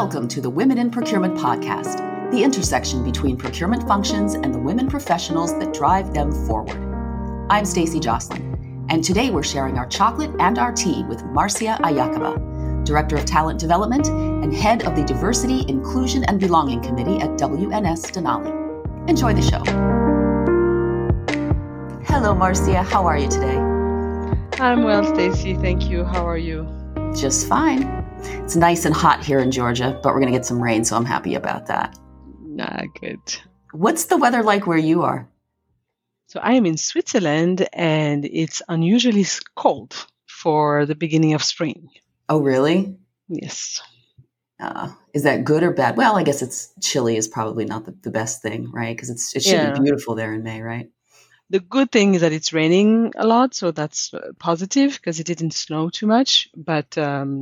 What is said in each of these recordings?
Welcome to the Women in Procurement podcast, the intersection between procurement functions and the women professionals that drive them forward. I'm Stacey Jocelyn, and today we're sharing our chocolate and our tea with Marcia Iacova, Director of Talent Development and Head of the Diversity, Inclusion, and Belonging Committee at WNS Denali. Enjoy the show. Hello, Marcia. How are you today? I'm well, Stacey. Thank you. How are you? Just fine. It's nice and hot here in Georgia, but we're going to get some rain, so I'm happy about that. Good. What's the weather like where you are? So I am in Switzerland, and it's unusually cold for the beginning of spring. Oh, really? Yes. Is that good or bad? Well, I guess it's chilly is probably not the best thing, right? Because it should be beautiful there in May, right? The good thing is that it's raining a lot, so that's positive because it didn't snow too much. But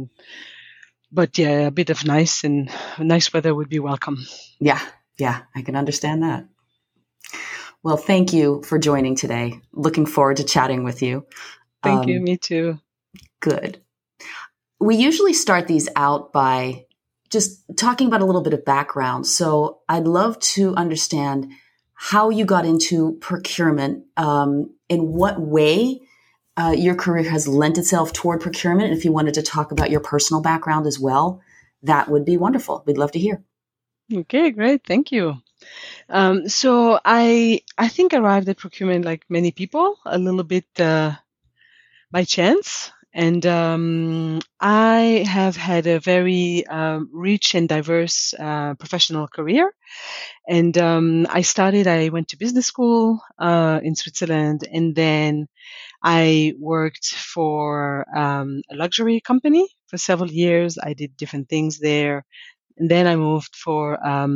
yeah, a bit of nice weather would be welcome. Yeah, I can understand that. Well, thank you for joining today. Looking forward to chatting with you. Thank you. Me too. Good. We usually start these out by just talking about a little bit of background. So I'd love to understand how you got into procurement, in what way your career has lent itself toward procurement. And if you wanted to talk about your personal background as well, that would be wonderful. We'd love to hear. Okay, great. Thank you. So I think I arrived at procurement like many people, a little bit by chance. And I have had a very rich and diverse professional career. And I went to business school in Switzerland, and then I worked for a luxury company for several years. I did different things there. And then I moved for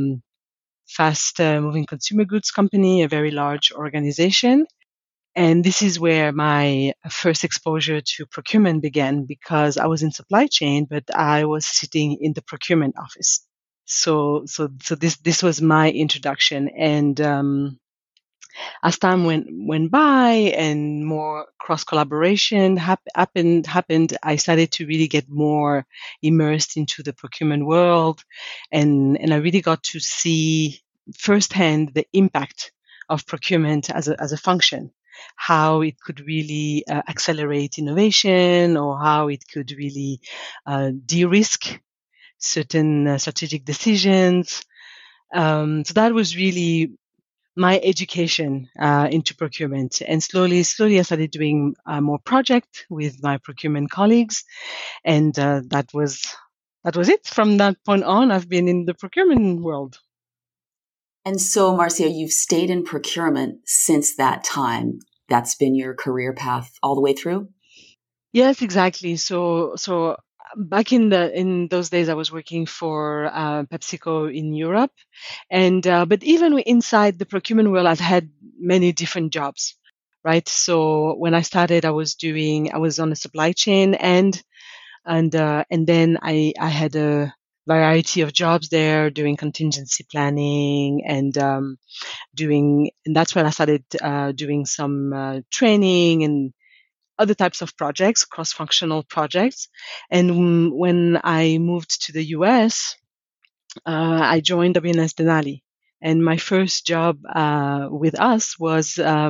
fast moving consumer goods company, a very large organization. And this is where my first exposure to procurement began, because I was in supply chain, but I was sitting in the procurement office. So this was my introduction. And as time went by and more cross collaboration happened, I started to really get more immersed into the procurement world, and I really got to see firsthand the impact of procurement as a function, how it could really accelerate innovation, or how it could really de-risk certain strategic decisions. So that was really my education into procurement. And slowly I started doing more project with my procurement colleagues. And that was it. From that point on, I've been in the procurement world. And so, Marcia, you've stayed in procurement since that time. That's been your career path all the way through? Yes, exactly. So back in those days, I was working for PepsiCo in Europe, and but even inside the procurement world, I've had many different jobs, right? So when I started, I was on the supply chain end, and then I had a variety of jobs there, doing contingency planning and that's when I started doing some training and other types of projects, cross-functional projects. And when I moved to the US, I joined WNS Denali. And my first job with us was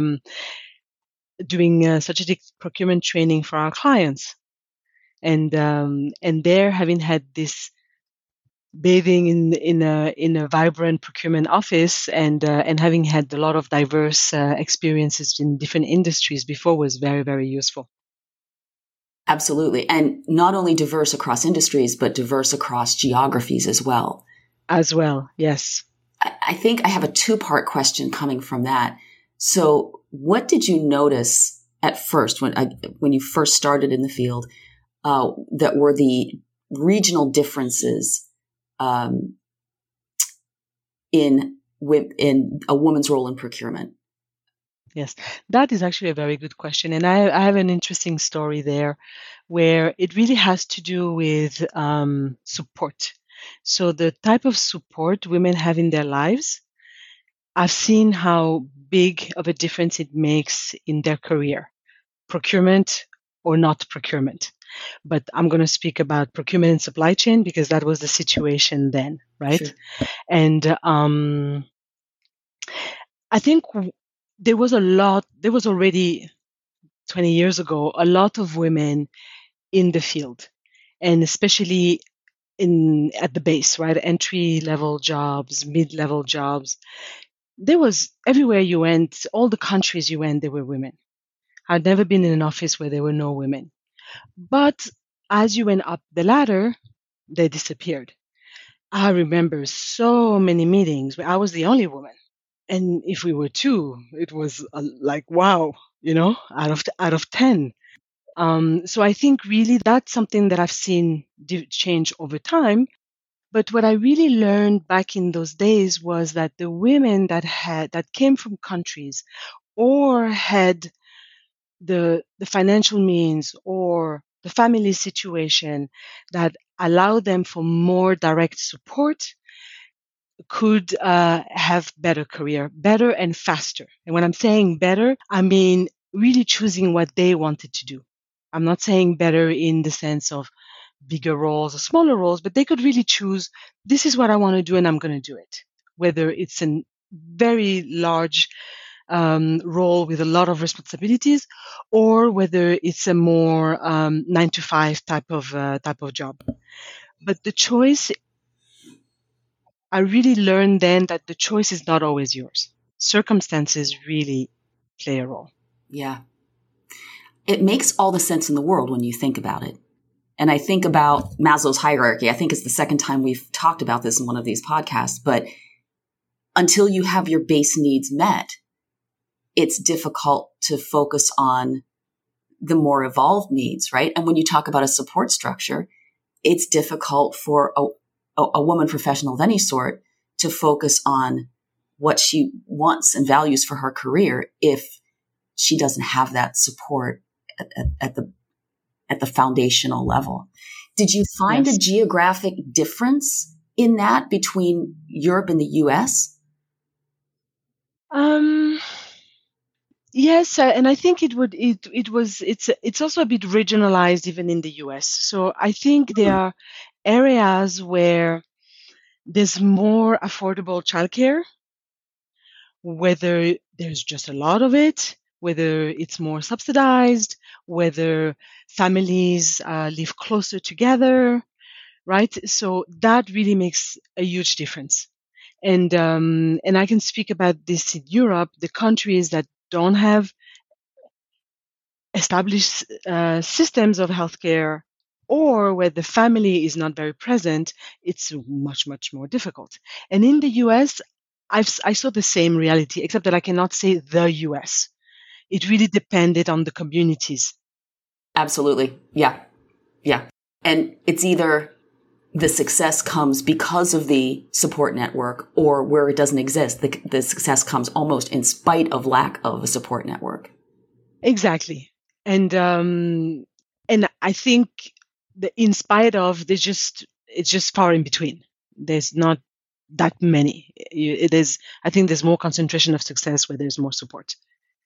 doing strategic procurement training for our clients. And there, having had this bathing in a vibrant procurement office, and having had a lot of diverse experiences in different industries before, was very, very useful. Absolutely. And not only diverse across industries, but diverse across geographies as well. As well, yes. I think I have a two-part question coming from that. So what did you notice at first when you first started in the field that were the regional differences in a woman's role in procurement? Yes, that is actually a very good question. And I have an interesting story there where it really has to do with support. So the type of support women have in their lives, I've seen how big of a difference it makes in their career, procurement or not procurement. but I'm going to speak about procurement and supply chain because that was the situation then, right? Sure. And I think there was already 20 years ago, a lot of women in the field, and especially at the base, right? Entry level jobs, mid level jobs. There was everywhere you went, all the countries you went, there were women. I'd never been in an office where there were no women. But as you went up the ladder, they disappeared. I remember so many meetings where I was the only woman. And if we were two, it was like, wow, out of 10. So I think really that's something that I've seen change over time. But what I really learned back in those days was that the women that came from countries or had the financial means or the family situation that allowed them for more direct support could have better career, better and faster. And when I'm saying better, I mean really choosing what they wanted to do. I'm not saying better in the sense of bigger roles or smaller roles, but they could really choose, this is what I want to do and I'm going to do it. Whether it's a very large role with a lot of responsibilities, or whether it's a more 9 to 5 type of job. But the choice, I really learned then that the choice is not always yours. Circumstances really play a role. Yeah. It makes all the sense in the world when you think about it. And I think about Maslow's hierarchy. I think it's the second time we've talked about this in one of these podcasts, but until you have your base needs met, it's difficult to focus on the more evolved needs, right? And when you talk about a support structure, it's difficult for a woman professional of any sort to focus on what she wants and values for her career if she doesn't have that support at the foundational level. Did you find a geographic difference in that between Europe and the US? Yes, and I think it's also a bit regionalized even in the US. So I think there are areas where there's more affordable childcare, whether there's just a lot of it, whether it's more subsidized, whether families live closer together, right? So that really makes a huge difference. And I can speak about this in Europe, the countries that don't have established systems of healthcare, or where the family is not very present, it's much, much more difficult. And in the US, I saw the same reality, except that I cannot say the US. It really depended on the communities. Absolutely. Yeah. Yeah. And it's either the success comes because of the support network, or where it doesn't exist, the success comes almost in spite of lack of a support network. Exactly. And I think that in spite of, it's just far in between. There's not that many. I think there's more concentration of success where there's more support.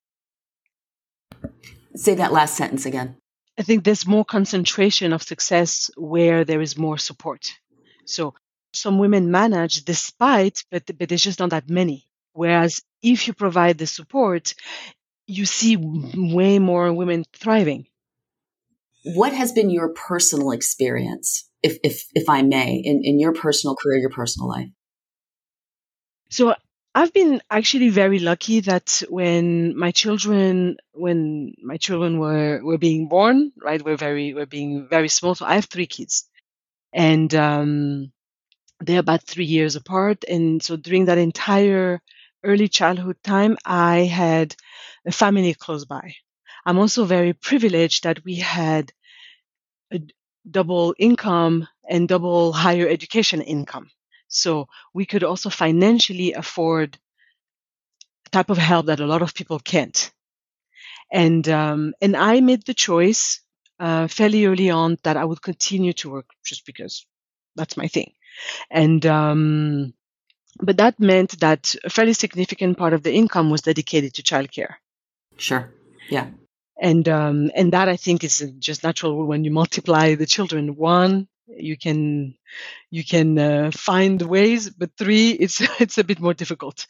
Say that last sentence again. I think there's more concentration of success where there is more support. So some women manage despite, but there's just not that many. Whereas if you provide the support, you see way more women thriving. What has been your personal experience, if I may, in your personal career, your personal life? So I've been actually very lucky that when my children were being born, right, were being very small. So I have 3 kids, and they're about 3 years apart. And so during that entire early childhood time, I had a family close by. I'm also very privileged that we had a double income and double higher education income. So we could also financially afford a type of help that a lot of people can't. And I made the choice fairly early on that I would continue to work just because that's my thing. And but that meant that a fairly significant part of the income was dedicated to childcare. Sure. Yeah. And that I think is just natural. When you multiply the children, one, you can find ways, but three, it's it's a bit more difficult.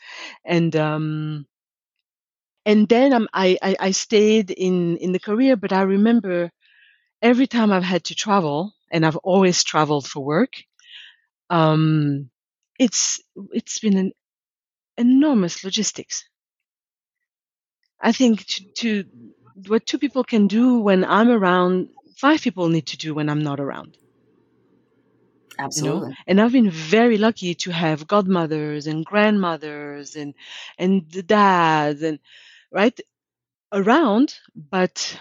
And then I stayed in the career, but I remember every time I've had to travel, and I've always traveled for work. um, it's been an enormous logistics. I think to what two people can do when I'm around, five people need to do when I'm not around. Absolutely. And I've been very lucky to have godmothers and grandmothers and the dads and right around, but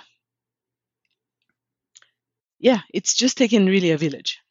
yeah, it's just taken really a village.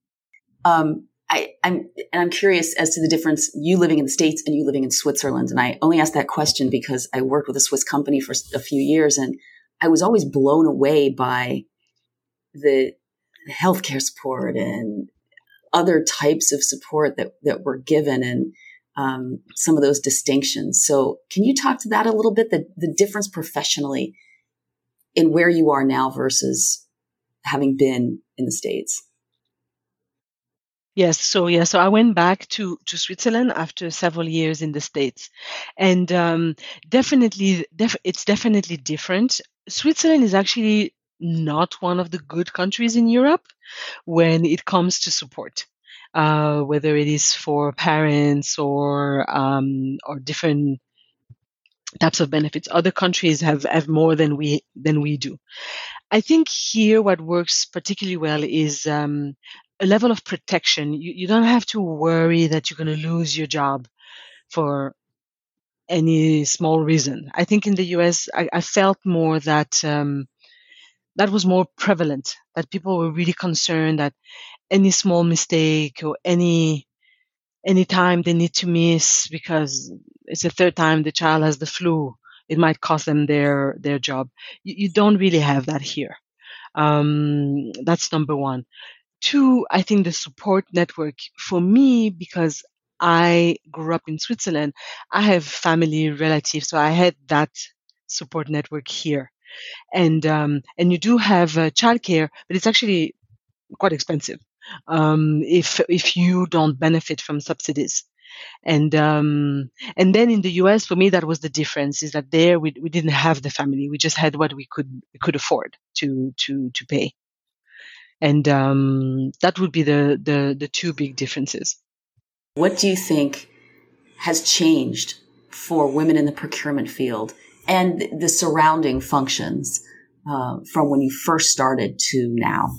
I'm curious as to the difference, you living in the States and you living in Switzerland. And I only asked that question because I worked with a Swiss company for a few years, and I was always blown away by the healthcare support and other types of support that were given, and some of those distinctions. So can you talk to that a little bit, the difference professionally in where you are now versus having been in the States? Yes, so I went back to Switzerland after several years in the States, and it's definitely different. Switzerland is actually not one of the good countries in Europe when it comes to support, whether it is for parents or different types of benefits. Other countries have more than we do. I think here what works particularly well is a level of protection. You don't have to worry that you're going to lose your job for any small reason. I think in the US, I felt more that that was more prevalent, that people were really concerned that any small mistake or any time they need to miss because it's the third time the child has the flu, it might cost them their job. You don't really have that here. That's number one. Two, I think the support network for me, because I grew up in Switzerland, I have family relatives, so I had that support network here. And you do have childcare, but it's actually quite expensive if you don't benefit from subsidies. And then in the US, for me, that was the difference: is that there we didn't have the family; we just had what we could afford to pay. And that would be the two big differences. What do you think has changed for women in the procurement field and the surrounding functions from when you first started to now?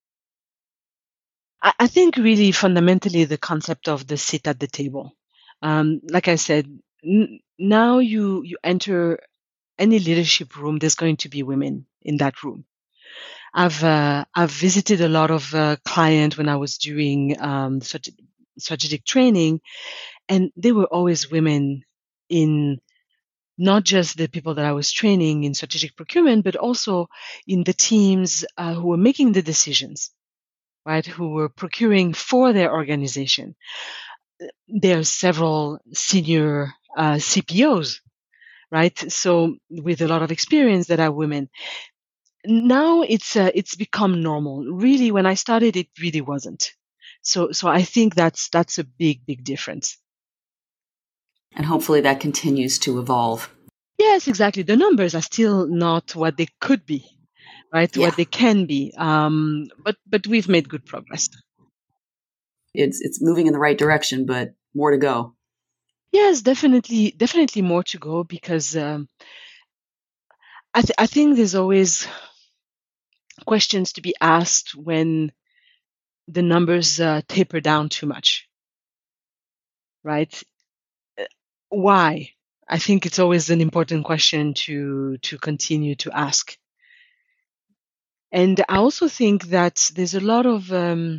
I think really fundamentally the concept of the seat at the table. Like I said, now you enter any leadership room, there's going to be women in that room. I've visited a lot of clients when I was doing strategic training, and there were always women in not just the people that I was training in strategic procurement, but also in the teams who were making the decisions, right? Who were procuring for their organization. There are several senior CPOs, right? So with a lot of experience that are women. Now it's become normal. Really, when I started, it really wasn't. So I think that's a big difference. And hopefully that continues to evolve. Yes, exactly. The numbers are still not what they could be, right? Yeah, What they can be. But we've made good progress. it's moving in the right direction, but more to go. Yes, definitely more to go because I think there's always questions to be asked when the numbers taper down too much, right? Why? I think it's always an important question to continue to ask. And I also think that there's a lot of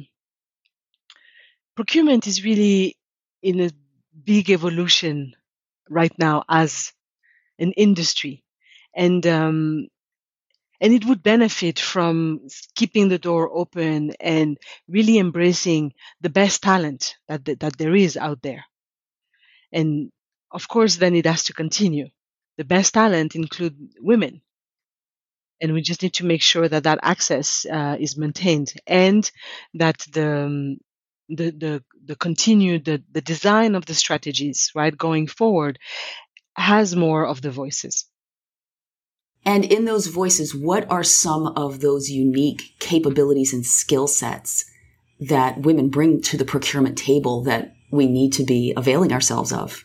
procurement is really in a big evolution right now as an industry, and it would benefit from keeping the door open and really embracing the best talent that there is out there. And of course, then it has to continue. The best talent include women. and we just need to make sure that that access is maintained, and that the continued the design of the strategies, right, going forward, has more of the voices. And in those voices, what are some of those unique capabilities and skill sets that women bring to the procurement table that we need to be availing ourselves of?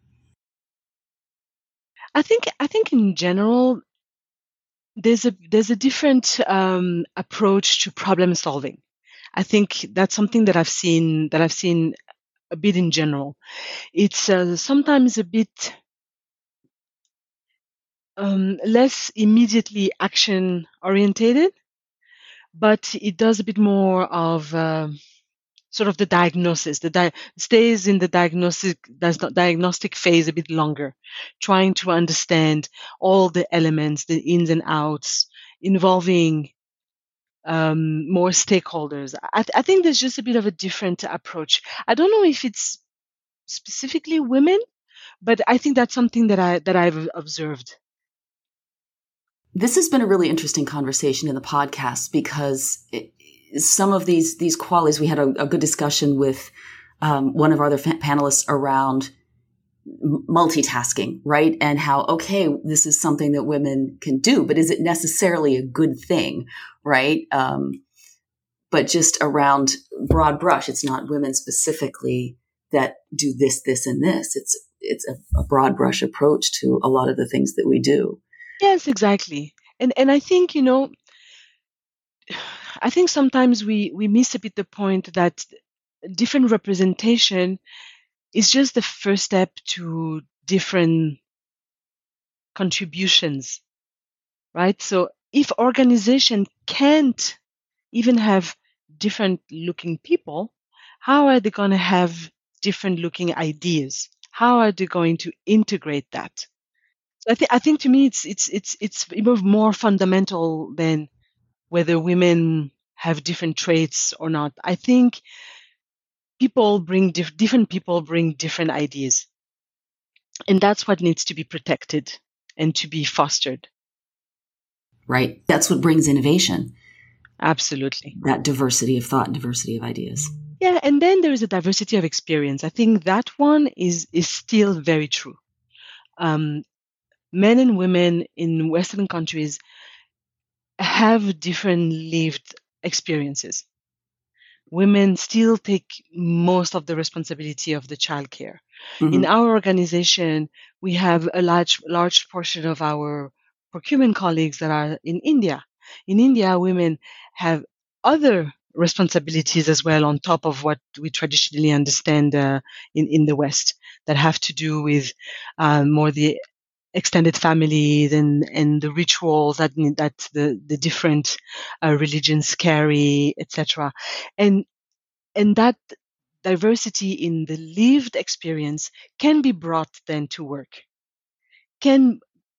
I think in general, there's a different approach to problem solving. I think that's something that I've seen a bit in general. It's sometimes a bit less immediately action orientated, but it does a bit more of sort of the diagnosis. Stays in the diagnostic phase a bit longer, trying to understand all the elements, the ins and outs, involving more stakeholders. I think there's just a bit of a different approach. I don't know if it's specifically women, but I think that's something that I've observed. This has been a really interesting conversation in the podcast because some of these qualities, we had a good discussion with one of our other panelists around multitasking, right? And how, okay, this is something that women can do, but is it necessarily a good thing, right? But just around broad brush, it's not women specifically that do this, this, and this. It's a broad brush approach to a lot of the things that we do. Yes, exactly. And I think, I think sometimes we miss a bit the point that different representation is just the first step to different contributions, right? So if organization can't even have different looking people, how are they going to have different looking ideas? How are they going to integrate that? So I think to me it's more fundamental than whether women have different traits or not. I think different people bring different ideas, and that's what needs to be protected and to be fostered. Right. That's what brings innovation. Absolutely. That diversity of thought and diversity of ideas. Yeah, and then there is a diversity of experience. I think that one is still very true. Men and women in Western countries have different lived experiences. Women still take most of the responsibility of the childcare. Mm-hmm. In our organization, we have a large portion of our procurement colleagues that are in India. In India, women have other responsibilities as well on top of what we traditionally understand in the West, that have to do with more the extended families and the rituals that the different religions carry, etc. And that diversity in the lived experience can be brought then to work, can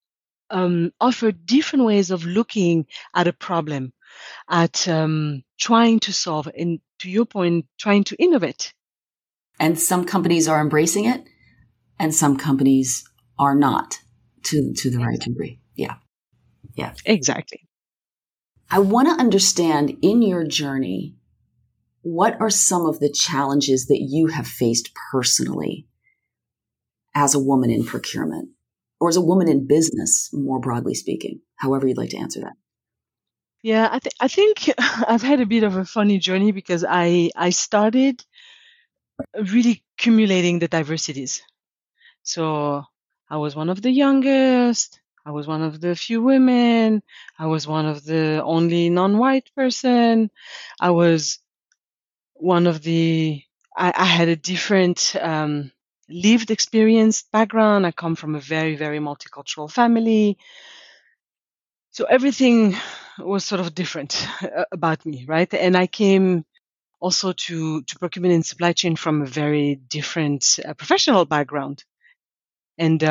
offer different ways of looking at a problem, at trying to solve, and to your point, trying to innovate. And some companies are embracing it, and some companies are not to the right degree. Yeah. Yeah. Exactly. I want to understand, in your journey, what are some of the challenges that you have faced personally as a woman in procurement, or as a woman in business, more broadly speaking, however you'd like to answer that? Yeah, I think I've had a bit of a funny journey because I started really accumulating the diversities. So I was one of the youngest. I was one of the few women. I was one of the only non-white person. I was one of the, I had a different lived experience background. I come from a very, very multicultural family. So everything was sort of different about me, right? And I came also to procurement and supply chain from a very different professional background. And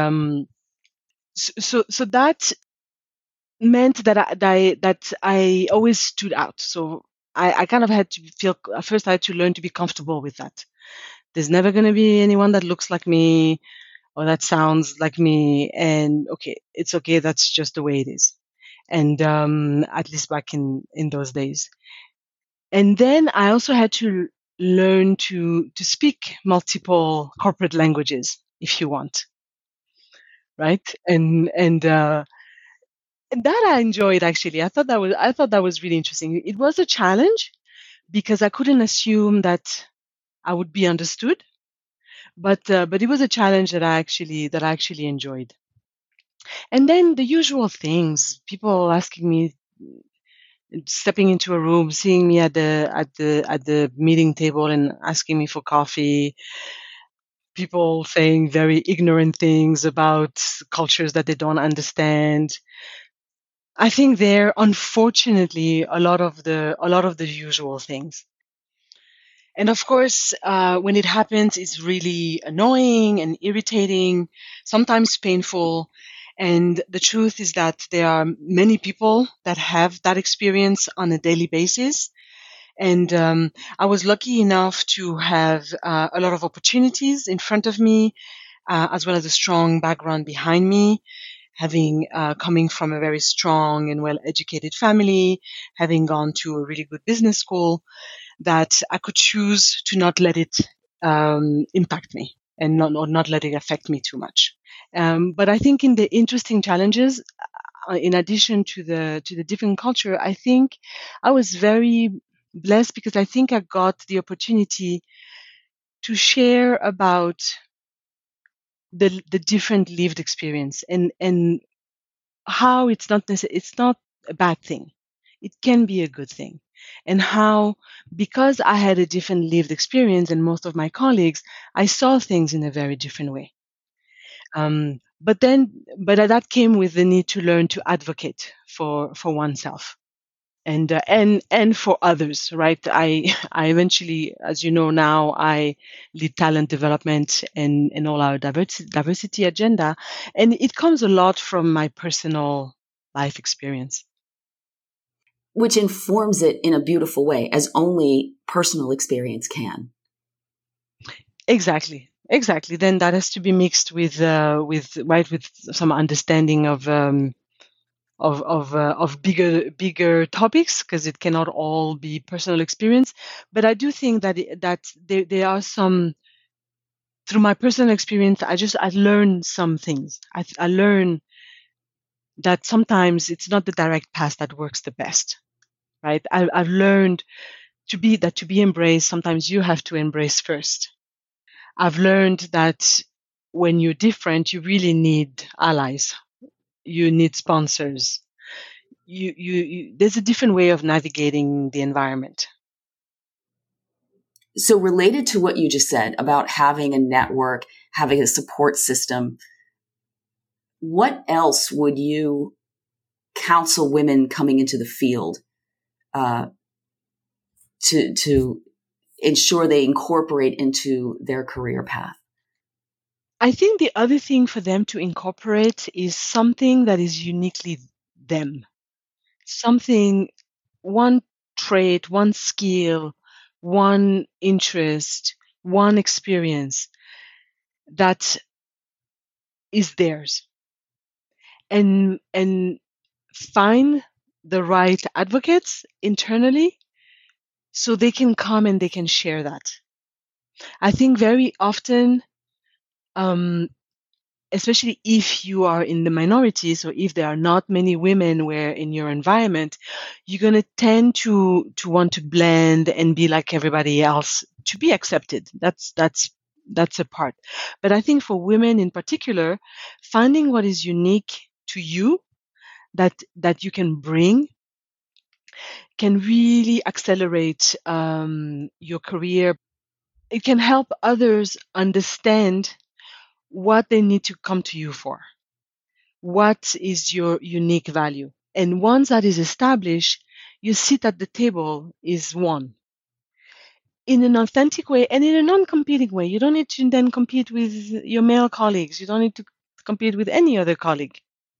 so that meant that I always stood out. So I kind of had to feel, at first I had to learn to be comfortable with that. There's never going to be anyone that looks like me or that sounds like me. And okay, it's okay. That's just the way it is. and at least back in those days. And then I also had to learn to speak multiple corporate languages, if you want, right? And that I enjoyed actually. I thought that was really interesting. It was a challenge because I couldn't assume that I would be understood, but it was a challenge that I actually enjoyed. And then the usual things, people asking me, stepping into a room, seeing me at the meeting table and asking me for coffee, people saying very ignorant things about cultures that they don't understand. I think they're unfortunately a lot of the usual things. And of course, when it happens, it's really annoying and irritating, sometimes painful. And the truth is that there are many people that have that experience on a daily basis. And I was lucky enough to have a lot of opportunities in front of me, as well as a strong background behind me, having coming from a very strong and well-educated family, having gone to a really good business school, that I could choose to not let it impact me and not let it affect me too much. But I think in the interesting challenges, in addition to the different culture, I think I was very blessed because I think I got the opportunity to share about the different lived experience and how it's not a bad thing. It can be a good thing. And how, because I had a different lived experience than most of my colleagues, I saw things in a very different way. But that came with the need to learn to advocate for oneself and for others, right? I eventually, as you know now, I lead talent development and all our diversity agenda, and it comes a lot from my personal life experience. Which informs it in a beautiful way, as only personal experience can. Exactly. Then that has to be mixed with some understanding of bigger topics, because it cannot all be personal experience. But I do think that there are some, through my personal experience, I learned some things. I learned that sometimes it's not the direct path that works the best, right? I've learned to be embraced, sometimes you have to embrace first. I've learned that when you're different, you really need allies. You need sponsors. There's a different way of navigating the environment. So related to what you just said about having a network, having a support system, what else would you counsel women coming into the field to ensure they incorporate into their career path? I think the other thing for them to incorporate is something that is uniquely them. Something, one trait, one skill, one interest, one experience that is theirs. And find the right advocates internally so they can come and they can share that. I think very often, especially if you are in the minority, so if there are not many women where in your environment, you're going to tend to want to blend and be like everybody else to be accepted. That's a part. But I think for women in particular, finding what is unique to you that you can bring can really accelerate your career. It can help others understand what they need to come to you for. What is your unique value? And once that is established, you sit at the table is one. In an authentic way and in a non-competing way. You don't need to then compete with your male colleagues. You don't need to compete with any other colleague.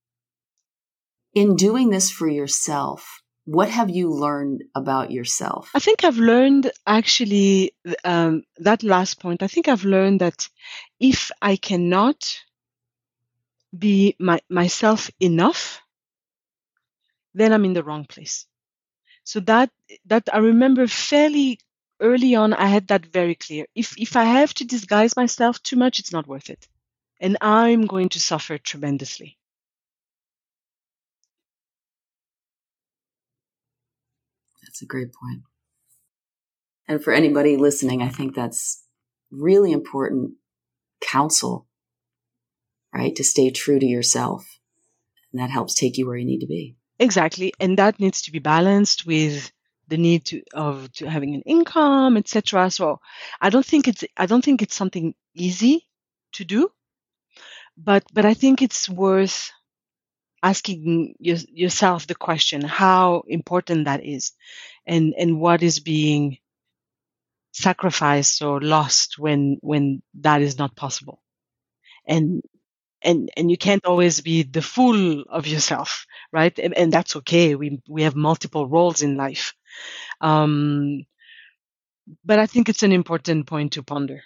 In doing this for yourself, what have you learned about yourself? I think I've learned actually that last point. I think I've learned that if I cannot be myself enough, then I'm in the wrong place. So that I remember fairly early on, I had that very clear. If I have to disguise myself too much, it's not worth it, and I'm going to suffer tremendously. That's a great point. And for anybody listening, I think that's really important counsel, right? To stay true to yourself. And that helps take you where you need to be. Exactly, and that needs to be balanced with the need to having an income, etc. So I don't think it's something easy to do, but I think it's worth asking yourself the question how important that is, and what is being sacrificed or lost when that is not possible. And you can't always be the full of yourself, right? And that's okay. We have multiple roles in life. But I think it's an important point to ponder.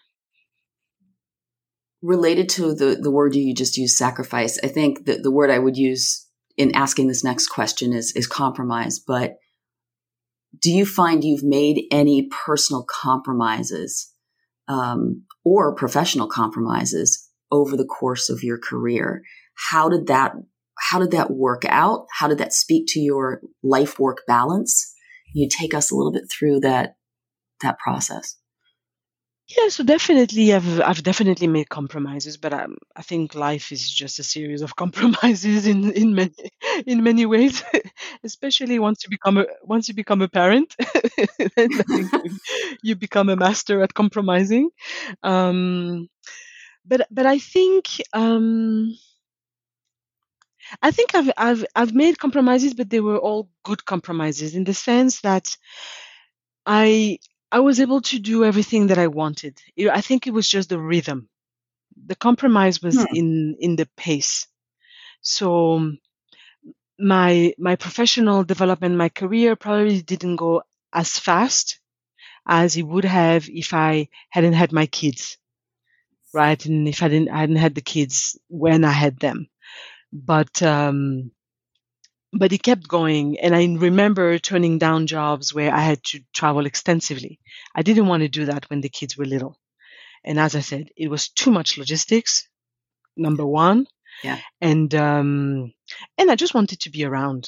Related to the word you just used, sacrifice, I think that the word I would use in asking this next question is compromise. But do you find you've made any personal compromises or professional compromises over the course of your career? How did that work out? How did that speak to your life work balance? Can you take us a little bit through that process? Yeah, so definitely, I've definitely made compromises, but I think life is just a series of compromises in many ways, especially once you become a parent, then I think you become a master at compromising. But I think I've made compromises, but they were all good compromises in the sense that I was able to do everything that I wanted. I think it was just the rhythm. The compromise was in the pace. So my professional development, my career probably didn't go as fast as it would have if I hadn't had my kids, right? And if I hadn't had the kids when I had them. But it kept going, and I remember turning down jobs where I had to travel extensively. I didn't want to do that when the kids were little. And as I said, it was too much logistics, number one. Yeah. And I just wanted to be around,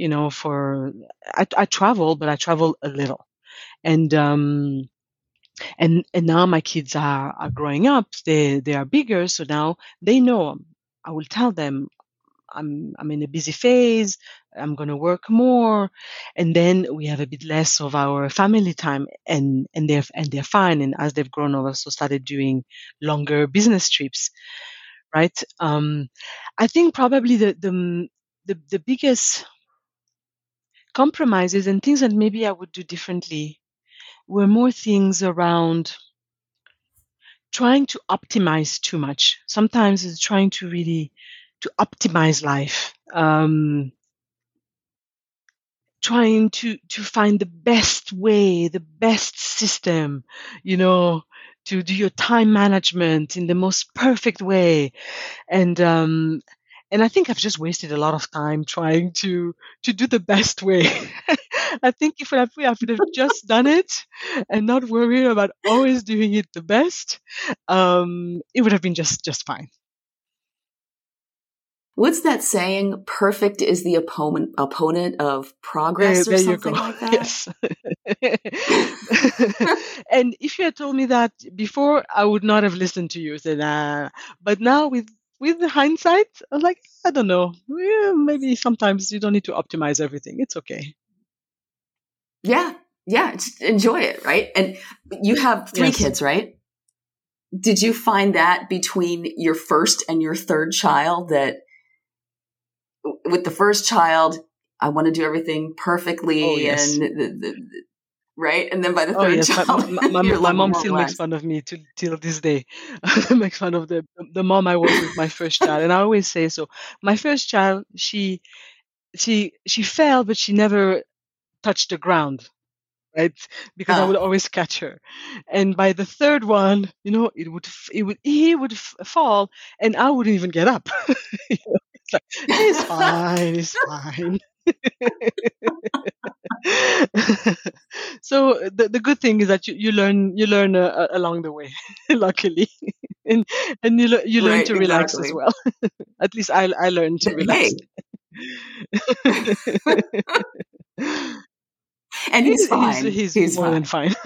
I travel, but I travel a little. And now my kids are growing up. They are bigger, so now they know. I will tell them I'm in a busy phase. I'm going to work more, and then we have a bit less of our family time, and they're fine. And as they've grown, I've also started doing longer business trips, right? I think probably the biggest compromises and things that maybe I would do differently were more things around trying to optimize too much. Sometimes it's trying to really to optimize life. Trying to find the best way, the best system, to do your time management in the most perfect way. And I think I've just wasted a lot of time trying to do the best way. I think if I would have just done it and not worried about always doing it the best, it would have been just fine. What's that saying? Perfect is the opponent of progress, or something like that? Yes. And if you had told me that before, I would not have listened to you. But now with hindsight, I'm like, I don't know. Maybe sometimes you don't need to optimize everything. It's okay. Yeah. Just enjoy it, right? And you have 3 kids, right? Did you find that between your first and your third child that with the first child, I want to do everything perfectly, and right, and then by the third child, my mom still makes fun of me till this day. Makes fun of the mom I was with my first child, and I always say so. My first child, she fell, but she never touched the ground, right? Because I would always catch her. And by the third one, he would fall, and I wouldn't even get up. It's like, it's fine. So the good thing is that you learn along the way, luckily, and you learn Right, to relax as exactly. well. At least I learned to relax. Hey, and he's fine. He's He's more than fine. fine.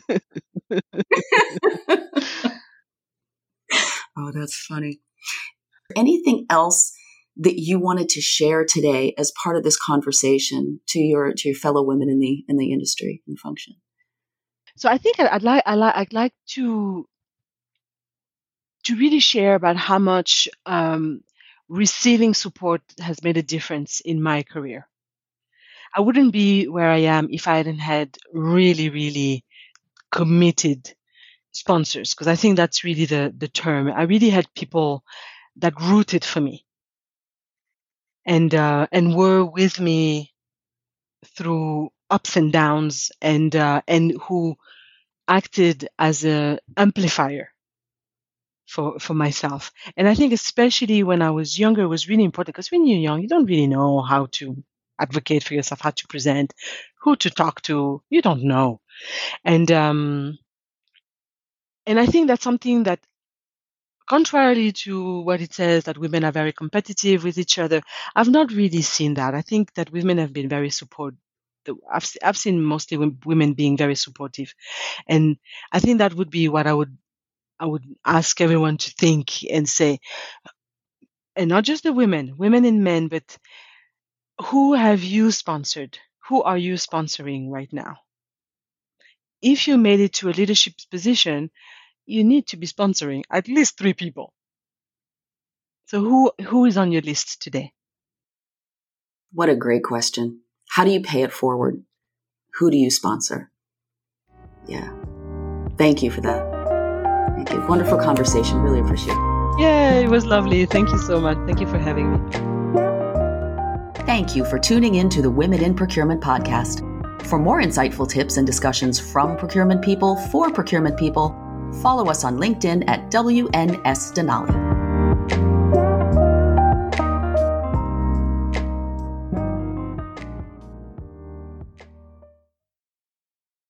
Oh, that's funny. Anything else that you wanted to share today as part of this conversation to your fellow women in the industry, in the function? So I think I'd like to really share about how much receiving support has made a difference in my career. I wouldn't be where I am if I hadn't had really, really committed sponsors, because I think that's really the term. I really had people that rooted for me and were with me through ups and downs, and who acted as a amplifier for myself. And I think especially when I was younger, it was really important, because when you're young, you don't really know how to advocate for yourself, how to present, who to talk to. You don't know. And I think that's something that, contrarily to what it says that women are very competitive with each other, I've not really seen that. I think that women have been very supportive. I've seen mostly women being very supportive, and I think that would be what I would ask everyone to think and say, and not just the women and men, but who have you sponsored? Who are you sponsoring right now? If you made it to a leadership position, you need to be sponsoring at least 3 people. So who is on your list today? What a great question. How do you pay it forward? Who do you sponsor? Yeah. Thank you for that. Thank you. Wonderful conversation. Really appreciate it. Yeah, it was lovely. Thank you so much. Thank you for having me. Thank you for tuning in to the Women in Procurement podcast. For more insightful tips and discussions from procurement people for procurement people, follow us on LinkedIn at WNS Denali.